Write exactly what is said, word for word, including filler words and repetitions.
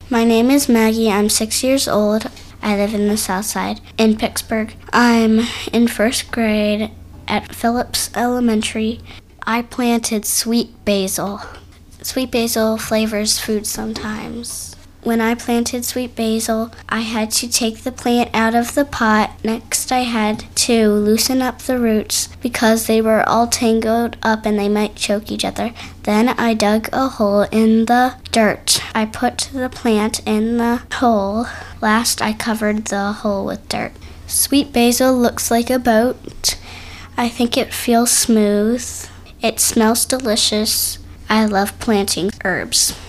My name is Maggie. I'm six years old. I live in the South Side in Pittsburgh. I'm in first grade at Phillips Elementary. I planted sweet basil. Sweet basil flavors food sometimes. When I planted sweet basil, I had to take the plant out of the pot. Next, I had to loosen up the roots because they were all tangled up and they might choke each other. Then I dug a hole in the dirt. I put the plant in the hole. Last, I covered the hole with dirt. Sweet basil looks like a boat. I think it feels smooth. It smells delicious. I love planting herbs.